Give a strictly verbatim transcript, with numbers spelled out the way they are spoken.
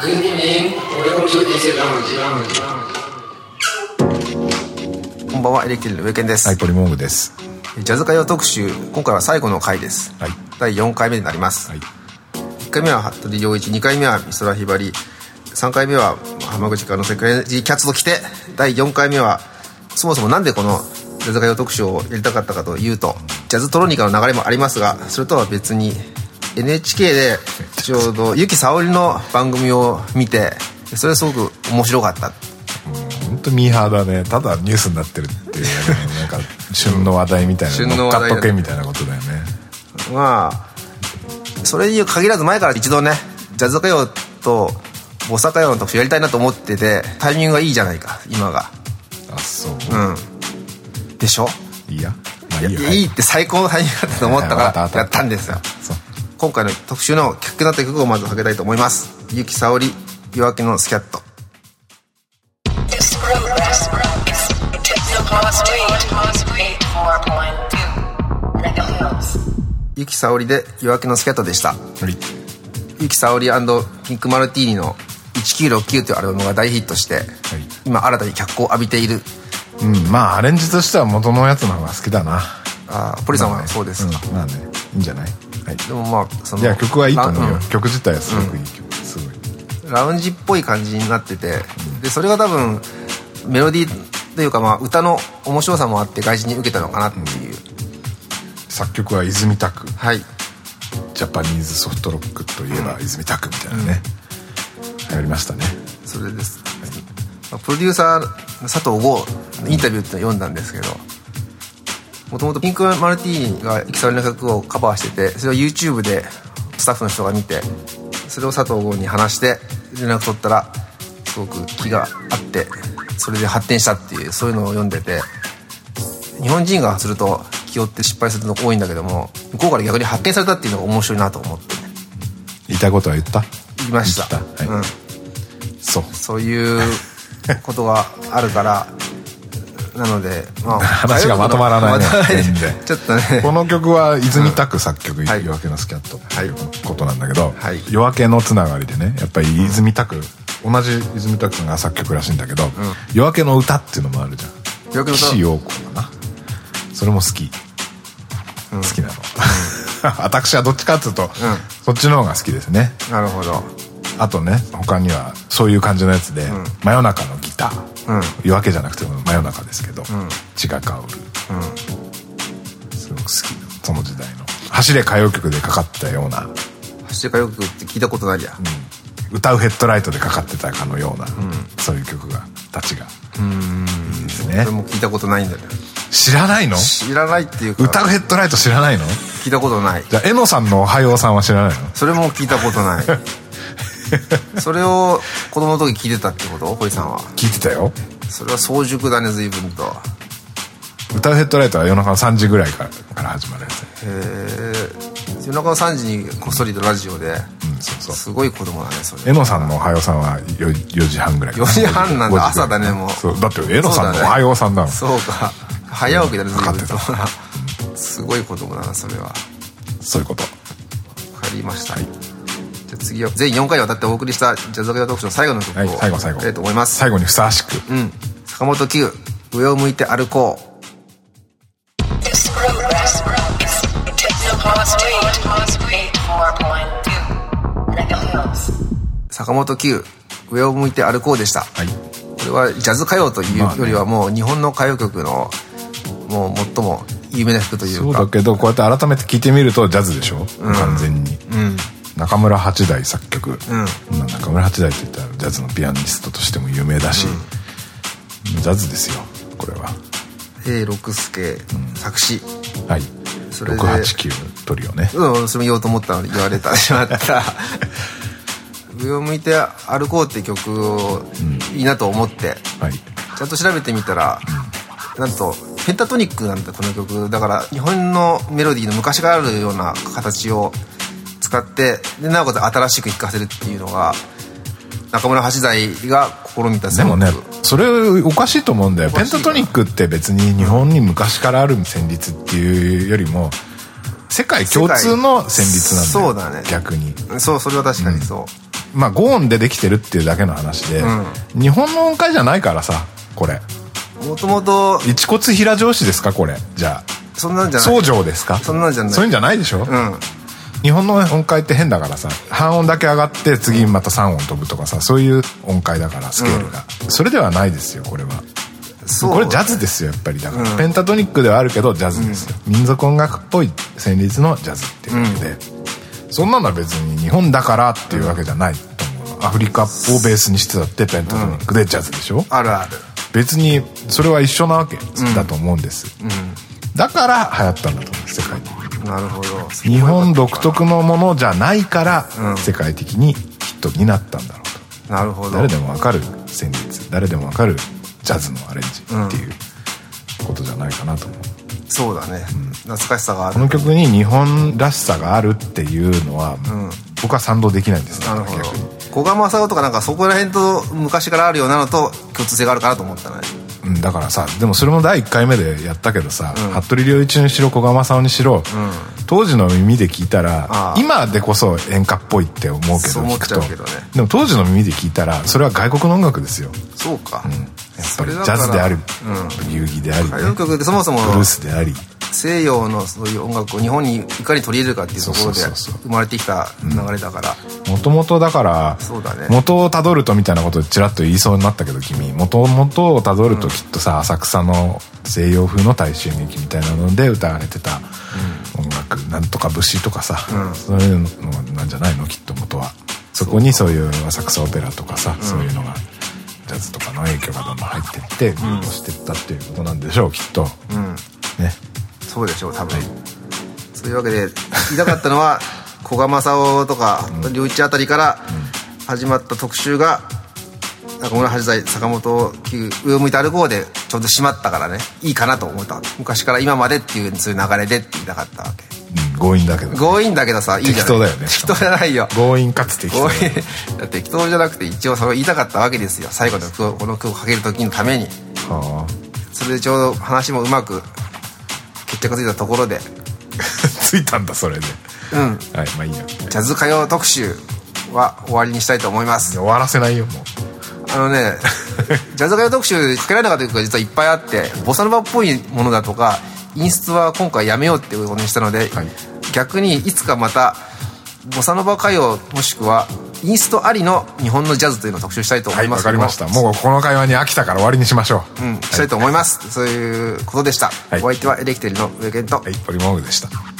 こんばんは、エレキテルの上健です。 はい、ポリモングです。 ジャズ歌謡特集、今回は最後の回です。はい、だいよんかいめになります。はい、いっかいめは服部良一、にかいめは美空ひばり、さんかいめは浜口からの世界ジーキャッツときて、だいよんかいめはそもそもなんでこのジャズ歌謡特集をやりたかったかというと、ジャズトロニカの流れもありますが、それとは別に エヌエイチケー でちょうど由紀さおりの番組を見て、それすごく面白かった。 本当ミーハーだね。ただニュースになってるっていうなんか旬の話題みたいな、 旬の話題乗っかっとけみたいなことだよね。 まあそれに限らず前から一度ね、ジャズ歌謡とボサ歌謡の特集やりたいなと思ってて、タイミングがいいじゃないか今が。あ、そう。うんでしょ。いいや、まあ、いいよ。いや、いいって最高のタイミングだったと思ったからやったんですよ。今回の特集のきっかけになった曲をまずかけたいと思います。由紀さおり、夜明けのスキャット。由紀さおりで夜明けのスキャットでした。由紀さおり&ピンクマルティーニのせんきゅうひゃくろくじゅうきゅうというアルバムが大ヒットして、はい、今新たに脚光を浴びている。 うん、まあアレンジとしては元のやつの方が好きだな。 あ、ポリさんはそうですか。 まあね、うん、まあね、いいんじゃない。はい、でもまあそのいや曲はいいと思うよ、うん、曲自体はすごくいい曲、うん、すごいラウンジっぽい感じになってて、うん、でそれが多分メロディーというか、まあ歌の面白さもあって外人に受けたのかなっていう、うん、 作曲は泉拓。 はい、 ジャパニーズソフトロックといえば泉拓みたいなね、うん、流行りましたね。 それです、はい、プロデューサー佐藤剛のインタビューって読んだんですけど、もともとピンクマルティーニが由紀さおりの曲をカバーしてて、それを YouTube でスタッフの人が見て、それを佐藤剛に話して連絡取ったらすごく気があって、それで発展したっていう、そういうのを読んでて、日本人がすると気負って失敗するのが多いんだけども、向こうから逆に発見されたっていうのが面白いなと思って、ね、 言いたいことは言った？ 言いました。 はい、うん、そうそういうことがあるからなので、まあ、 話がまとまらないね。 ちょっとね、 この曲は泉拓作曲、うん、夜明けのスキャットっていうことなんだけど、はい、夜明けのつながりでね、やっぱり泉拓、うん、同じ泉拓さんが作曲らしいんだけど、うん、夜明けの歌っていうのもあるじゃん。夜明けの歌、岸陽子かな。それも好き、うん、好きなの、うん、私はどっちかっていうと、うん、そっちの方が好きですね。 なるほど。あとね、他にはそういう感じのやつで、うん、真夜中のギター、うん、夜明けじゃなくても真夜中ですけど、うん、血が香る、うん、すごく好きな、その時代の走れ歌謡曲でかかったような。 走れ歌謡曲って聞いたことないや、 うん、歌うヘッドライトでかかってたかのような、うん、そういう曲がたちがいいですね。 それも聞いたことないんだよね。 知らないの？ 知らないっていうか、 歌うヘッドライト知らないの？ 聞いたことない。 じゃあえのさんのおはようさんは知らないの？ それも聞いたことないそれを子供の時聞いてたってこと？堀さんは聞いてたよ。 それは早熟だね、随分と。 歌うヘッドライトは夜中のさんじぐらいから始まるやつ。 へえ。夜中のさんじにこっそりとラジオで、うん、そうそう、すごい子供だねそれ。 えのさんのおはようさんは よ, よじはんぐらい。 よじはんなんだ、朝だね。もうそうだってえのさんのおはようさんだもん。 そうか、早起きだね、随分と。すごい子供だなそれは。 そういうこと。 わかりました。はい、じゃあ次は全よんかいにわたってお送りしたジャズ歌謡特集の最後の曲を、はい、最後最後やりたいと思います。 最後にふさわしく、 うん、坂本九、上を向いて歩こう。坂本九、上を向いて歩こうでした。はい、これはジャズ歌謡というよりはもう日本の歌謡曲のもう最も有名な曲というか。 そうだけどこうやって改めて聴いてみるとジャズでしょ、うん、完全に、うん、中村八大作曲、うん、中村八大といったらジャズのピアニストとしても有名だし、うん、ジャズですよこれは。 A六輔作詞、 うん、はい、それでろくはちきゅうトリオね。 うん、それも言おうと思ったのに言われてしまった上を向いて歩こうって曲をいいなと思って、うん、はい、ちゃんと調べてみたら、うん、なんとペンタトニックなんだこの曲だから、日本のメロディーの昔からあるような形を使ってでなおかつ新しく聴かせるっていうのが中村八大が試みた。 でもねそれおかしいと思うんだよ。ペンタトニックって別に日本に昔からある旋律っていうよりも世界共通の旋律なんだよ。 そうだね、 逆に。 そう、それは確かにそう、 まあご音でできてるっていうだけの話で、うん、日本の音階じゃないからさこれ。 もともと一骨平常子ですかこれ。じゃあそんなんじゃない。 相乗ですか。 そんなんじゃない。 そういうんじゃないでしょ。うん。日本の音階って変だからさ、半音だけ上がって次またさん音飛ぶとかさ、そういう音階だからスケールが、うん、それではないですよこれは。そうこれジャズですよやっぱり。だから、うん、ペンタトニックではあるけどジャズですよ、うん、民族音楽っぽい旋律のジャズっていうわけで、うん、そんなのは別に日本だからっていうわけじゃないと思う。アフリカをベースにしてたってペンタトニックでジャズでしょ、うん、 あるある。 別にそれは一緒なわけだと思うんです、うんうん、だから流行ったんだと思う世界に。 なるほど。 日本独特のものじゃないから、うん、世界的にヒットになったんだろうと。 なるほど。 誰でもわかる旋律、誰でもわかるジャズのアレンジっていうことじゃないかなと思う、 うん、そうだね、うん、懐かしさがある。 この曲に日本らしさがあるっていうのは、うん、僕は賛同できないんですね。 なるほど。古賀正夫とかなんかそこら辺と昔からあるようなのと共通性があるかなと思ったね。 うん、だからさ、でもそれもだいいっかいめでやったけどさ、うん、服部良一にしろ古賀正夫にしろ、うん、当時の耳で聞いたら今でこそ演歌っぽいって思うけど、 そう思っちゃうけどね。 でも当時の耳で聞いたらそれは外国の音楽ですよ。 そうか、 うん、やっぱりジャズであり、ブギウギであり、ね、 歌謡曲ってそもそもブルースであり、 西洋のそういう音楽を日本にいかに取り入れるかっていうところで生まれてきた流れだから、 もともとだからそうだね、 元をたどるとみたいなことをちらっと言いそうになったけど君、元々をたどるときっとさ、うん、浅草の西洋風の大衆劇みたいなので歌われてた音楽、うん、なんとか節とかさ、うん、そういうのなんじゃないのきっと元は。そこにそういう浅草オペラとかさ、うん、そういうのがジャズとかの影響がどんどん入ってってブームしてったっていうことなんでしょうきっと、うん、ね。そうでしょう多分、はい、 そういうわけで言いたかったのは古賀正夫とか良一あたりから始まった特集が中村八大坂本九上を向いて歩こうでちょうど締まったからね、いいかなと思った。昔から今までっていうそういう流れでって言いたかったわけ、 うん、強引だけど、ね、 強引だけどさ、いいじゃない。 適当だよね。 適当じゃないよ、 強引かつ適当だよ、ね、 だって適当じゃなくて一応それを言いたかったわけですよ。最後の句をこの句をかける時のために、はあ、それでちょうど話もうまく決着ついたところでついたんだそれで。うん、はい、まあいいや。 ジャズ歌謡特集は終わりにしたいと思います。 終わらせないよもう。 あのねジャズ歌謡特集かけられなかった曲が実はいっぱいあって、ボサノバっぽいものだとかインストは今回やめようっていうことにしたので、はい、逆にいつかまたボサノバ歌謡もしくはインストありの日本のジャズというのを特集したいと思います。 はい、わかりました。もうこの会話に飽きたから終わりにしましょう。うん、したいと思います、はい、そういうことでした、はい、お相手はエレキテルの上健と、 はい、ポリモーグでした。